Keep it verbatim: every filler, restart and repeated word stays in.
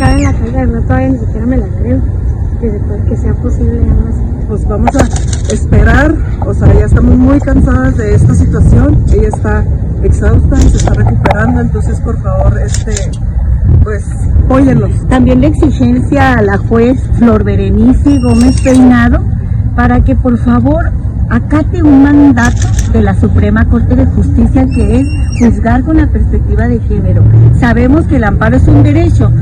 cabe en la carrera, todavía ni siquiera me la creo, que, se, que sea posible algo así. Pues vamos a esperar, o sea, ya estamos muy cansadas de esta situación, ella está exhausta y se está recuperando, entonces por favor, este, pues, apóyenlos. También la exigencia a la juez Flor Berenice Gómez Peinado para que por favor acate un mandato de la Suprema Corte de Justicia, que es juzgar con la perspectiva de género. Sabemos que el amparo es un derecho,